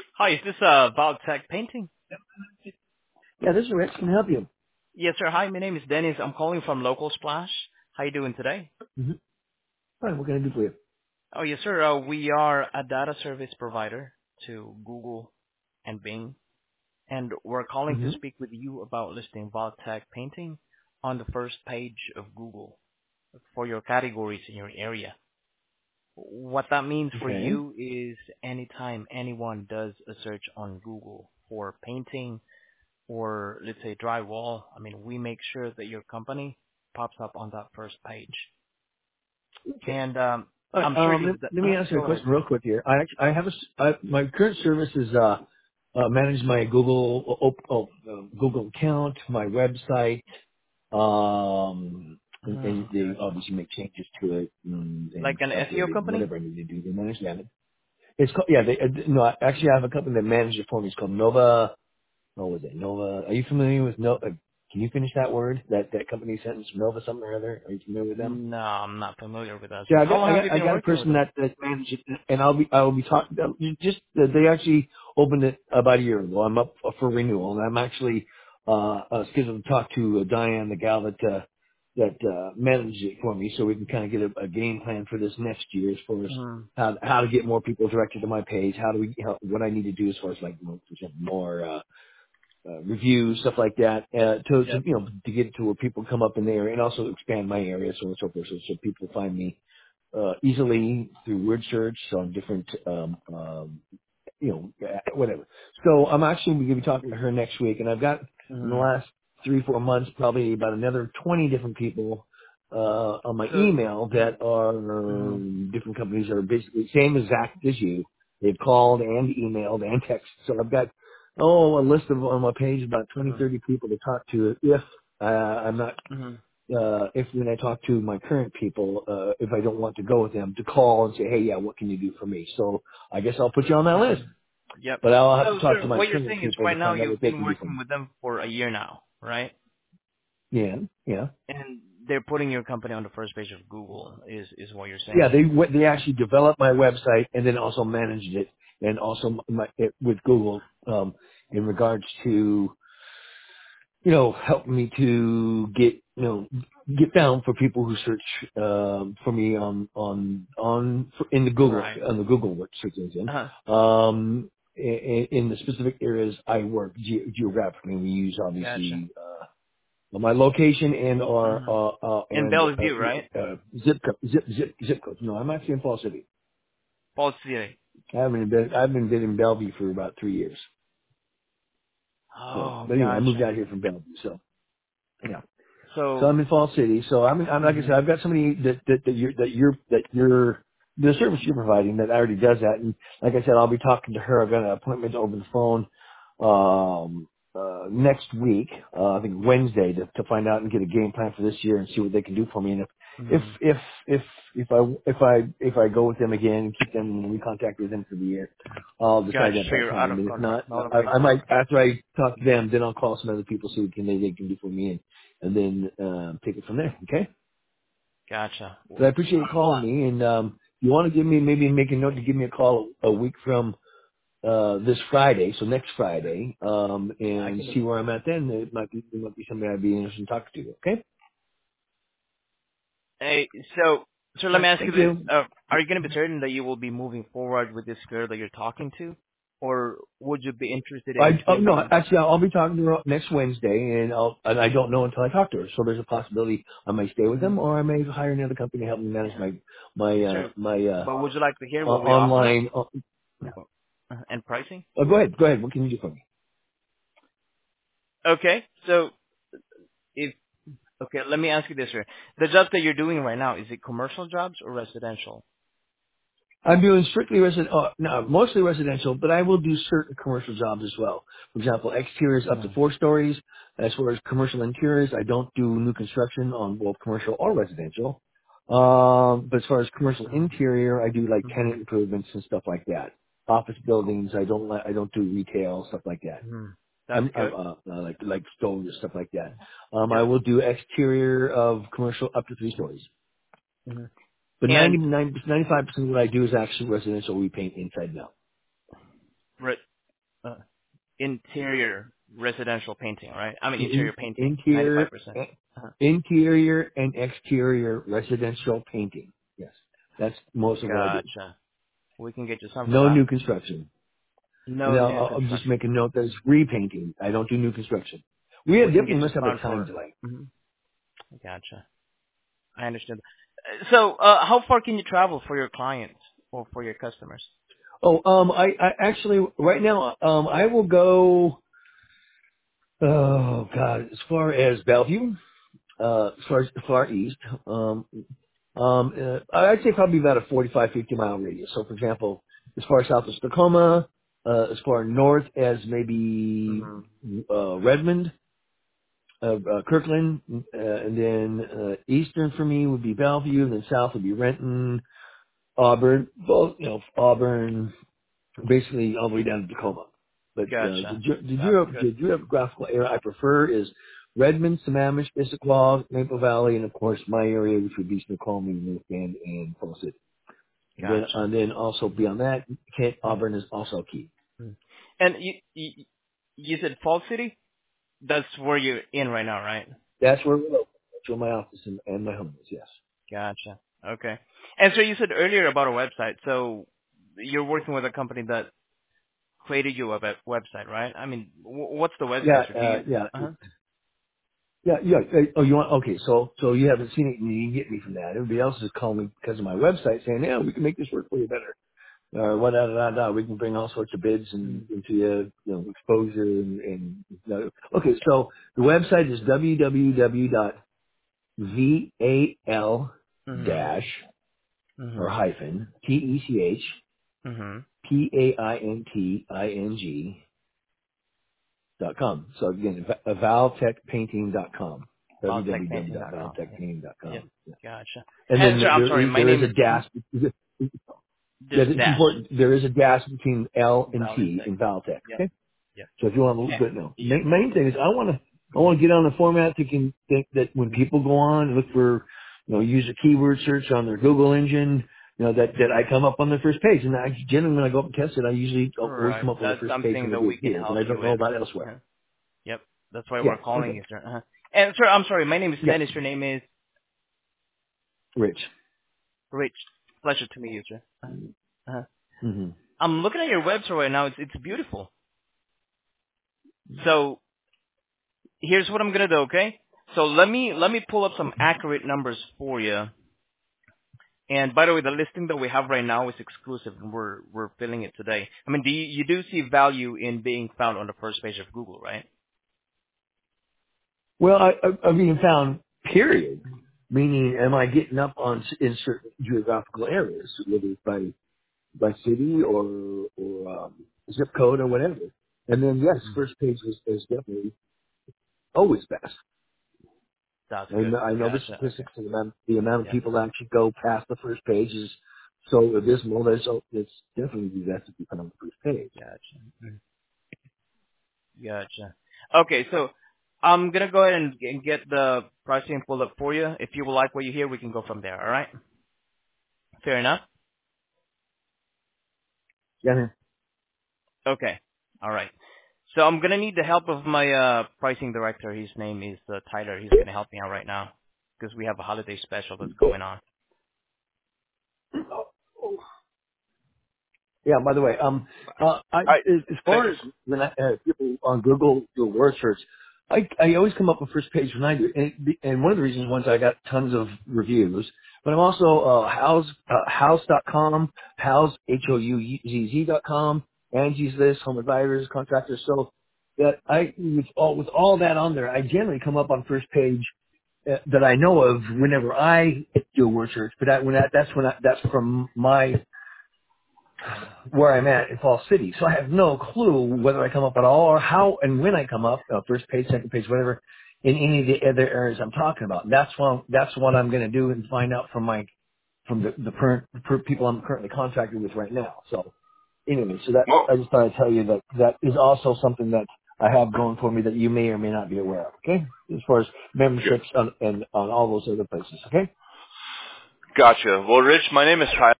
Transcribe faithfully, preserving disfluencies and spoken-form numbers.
Hi, is this uh Valtech Painting? Yeah, this is Rich. Can I help you? Yes, sir. Hi, my name is Dennis. I'm calling from Local Splash. How you doing today? Mm-hmm. Fine. What can I do for you? Oh, yes, sir. Uh, we are a data service provider to Google and Bing, and we're calling to Mm-hmm. speak with you about listing Valtech Painting on the first page of Google for your categories in your area. What that means for Okay. you is anytime anyone does a search on Google for painting or let's say drywall, I mean, we make sure that your company pops up on that first page. Okay. And um, All right. I'm sure Um, let, you've got, let me uh, answer a go ahead, question real sir. quick here. I act- I have a s I my current service is uh, uh manage my Google oh, oh, uh, Google account, my website, um, and, and Hmm. they obviously make changes to it and, Like and an update S E O it and company? whatever I need to do. They manage that. It's called yeah. They uh, no. Actually, I have a company that manages it for me. It's called Nova. What was it? Nova. Are you familiar with Nova? Can you finish that word? That that company sentence, Nova something or other? Are you familiar with them? No, I'm not familiar with that, Yeah, sir. I How got long I have got you I been got a working with person them? that that manages it, and I'll be I will be talking. Just uh, they actually opened it about a year ago. I'm up for renewal, and I'm actually uh, uh scheduled to talk to uh, Diane, the gal that uh, that uh, manages it for me, so we can kind of get a, a game plan for this next year as far as Hmm. how how to get more people directed to my page. How do we how, what I need to do as far as like more more uh, uh, reviews, stuff like that, uh, to, to Yep. you know to get to where people come up in the area, and also expand my area, so on and so forth, so, so people find me uh, easily through word search on different, um, um, you know, uh, whatever. So I'm actually going to be talking to her next week, and I've got in the Hmm. last three, four months probably about another twenty different people uh, on my So, email that are hmm. um, different companies that are basically same exact as you. They've called and emailed and texted. So I've got oh a list of on my page about twenty, Hmm. thirty people to talk to if uh, I'm not Hmm. uh, if when I talk to my current people, uh, if I don't want to go with them, to call and say, hey, yeah, what can you do for me? So I guess I'll put you on that Hmm. list. Yep. But I'll have to So, talk to sir, my what you're current saying is people to right now find out what you've they been can do for working me. with them for a year now, right? Yeah, yeah. And they're putting your company on the first page of Google, is is what you're Yeah, saying. they went- they actually developed my website and then also managed it, and also my, it, with Google um, in regards to you know, help me to get, you know, get found for people who search um, for me on on on for, in the Google Right. on the Google search engine. Uh-huh. Um, in, in the specific areas I work ge- geographically, we use Gotcha. obviously uh, my location and our Hmm. uh, uh, In and Bellevue, right? uh, uh, zip code, zip zip zip codes. No, I'm actually in Fall City. Falls City. I haven't been I've been been in Bellevue for about three years. So, Oh, but anyway, I moved gotcha. out here from Bellevue. So yeah. So So, I'm in Fall City. So I'm, I'm like I hmm said, I've got somebody that that, that you're that you're that you're the service you're providing that already does that. And like I said, I'll be talking to her. I've got an appointment over the phone um, uh, next week. Uh, I think Wednesday to to find out and get a game plan for this year and see what they can do for me. And if if hmm if if if I if I if I go with them again and keep them and we contact with them for the year, I'll gotcha. decide at So that you're out time. of And if not, contract. No, that I, makes I sense. might after I talk to them, then I'll call some other people see what can they, they can do for me and and then uh, take it from there. Okay. Gotcha. But I appreciate you Well, calling me, and um, you want to give me maybe make a note to give me a call a week from uh, this Friday, so next Friday, um, yeah, I and can do see that. where I'm at then. It might be it might be something I'd be interested in talking to you. Okay. Hey, so, so All let me right. ask you Thank this. you. Uh, are you going to be certain that you will be moving forward with this girl that you're talking to? Or would you be interested in I oh, no, hearing? actually, I'll be talking to her next Wednesday, and I'll and I don't know until I talk to her. So there's a possibility I may stay with Mhm. them, or I may hire another company to help me manage my my Yes, uh, sir. my uh, But would you like to hear uh, what we offer? online. Uh, Uh, And pricing? oh, go ahead, go ahead. What can you do for me? Okay, so if okay, let me ask you this, sir. The job that you're doing right now, is it commercial jobs or residential? I'm doing strictly resident, uh, no, mostly residential, but I will do certain commercial jobs as well. For example, exteriors up to Mhm. four stories. As far as commercial interiors, I don't do new construction on both commercial or residential. Um, but as far as commercial interior, I do like tenant Mhm. improvements and stuff like that. Office buildings, I don't like, I don't do retail stuff like that. Mhm. That's I'm, I'm good. uh, uh, like like stoves and stuff like that. Um, I Yep. will do exterior of commercial up to three stories. Mhm. But And ninety-nine, ninety-five percent of what I do is actually residential repaint inside now. right. uh, interior residential painting, right? I mean interior In, painting, ninety-five interior, percent. Uh-huh. interior and exterior residential painting. Yes, that's most of what I do. Gotcha. We can get you some for No that. new construction. And No new I'll, I'll just construction. make a note that it's repainting. I don't do new construction. We have We can definitely get you must have a found time for. delay. Mhm. Gotcha. I understood. Uh, So, uh, how far can you travel for your clients or for your customers? Oh, um, I, I actually right now, um, I will go. Oh God, as far as Bellevue, uh, as far as far east, um, um, uh, I'd say probably about a forty-five, fifty mile radius. So, for example, as far south as Tacoma, uh, as far north as maybe Hmm. uh, Redmond, uh, uh, Kirkland, uh, and then uh, eastern for me would be Bellevue, and then south would be Renton, Auburn, both you know Auburn, basically all the way down to Tacoma. But uh, the, Gotcha. ge- the, That's geo- good. the geographical area I prefer is Redmond, Sammamish, Issaquah, Maple Valley, and of course my area, which would be Snoqualmie, North Bend, and Falls City. And then, Gotcha. and then also beyond that, Kent, Auburn is also key. Mhm. And you, you you said Fall City? That's where you're in right now, right? That's where we're located. That's where my office and, and my home is. Yes. Gotcha. Okay. And so you said earlier about a website. So you're working with a company that created you a web- website, right? I mean, wh- what's the Yeah, website? So do uh, you? yeah, Uh huh. yeah, yeah. uh, Oh, you want? Okay, so so you haven't seen it, and you can get me from that. Everybody else is calling me because of my website, saying, "Yeah, we can make this work for you better." Or what? Da, da, da, da. We can bring all sorts of bids and into you, you know, exposure and. and you know. Okay, so the website is w w w dot val Mhm. dash or Mhm. hyphen t e c h Mhm. p a i n t i n g dot com. So again, va- valtechpainting dot com. w w w Valtechpainting dot dot com. valtech Yeah. painting dot Yep. com. Yeah. Gotcha. And And then sir, I'm there sorry. is My there is name a is. Mhm. dash. Yeah, There's a it's dash. important. There is a dash between L and T Valtech. in Valtech. Yep. Okay. Yep. So if you want to Yeah. look, no. Yep. Main, main thing is I want to I want to get on the format that can think that when people go on and look for, you know, use a keyword search on their Google engine, you know, that that I come up on the first page. And I generally when I go up and test it, I usually always come Correct. up on the That's first page something when I that do we it can here, but help I you don't know with. about elsewhere. Uh-huh. Yep. That's why we're Yeah. calling Okay. you, sir. Uh-huh. And sir, I'm sorry. My name is Yeah. Dennis. Your name is Rich. Rich. Pleasure to meet you, sir. Uh-huh. Uh-huh. hmm I'm looking at your website right now. It's it's beautiful. So here's what I'm gonna do. Okay. So let me let me pull up some accurate numbers for you. And by the way, the listing that we have right now is exclusive, and we're we're filling it today. I mean, do you, you do see value in being found on the first page of Google, right? Well, I, I, I'm being found. Period. Meaning, am I getting up on s- in certain geographical areas, whether it's by by city or or um, zip code or whatever. And then yes, Mm. first page is, is definitely always best. That's good. And I know the Gotcha. Okay. statistics, the amount, the amount of Yep. people that actually go past the first page is so abysmal that it's, it's definitely best if you put on the first page. Gotcha. Mm. Gotcha. Okay, so I'm gonna go ahead and, and get the pricing pulled up for you. If you will like what you hear, we can go from there. All right? Fair enough. Yeah. Okay. All right. So I'm gonna need the help of my uh pricing director. His name is uh, Tyler. He's gonna help me out right now because we have a holiday special that's going on. Yeah. By the way, um, uh, I, All right. as as Thank far you. as when I, uh, people on Google do a word search, I, I always come up with first page when I do, and, it- and one of the reasons was I got tons of reviews. But I'm also uh, house uh, house dot com, house h o u z z dot com, Angie's List, Home Advisors, Contractors. So that I with all with all that on there, I generally come up on first page uh, that I know of whenever I do a word search. But that, when that, that's when I, that's from my where I'm at in Falls City. So I have no clue whether I come up at all or how and when I come up, uh, first page, second page, whatever, in any of the other areas I'm talking about. That's what, that's what I'm going to do and find out from my, from the, the current, per people I'm currently contracted with right now. So anyway, so that, Well, I just thought I'd tell you that that is also something that I have going for me that you may or may not be aware of, okay? As far as memberships on, and on all those other places, okay? gotcha. Well, Rich, my name is Tyler.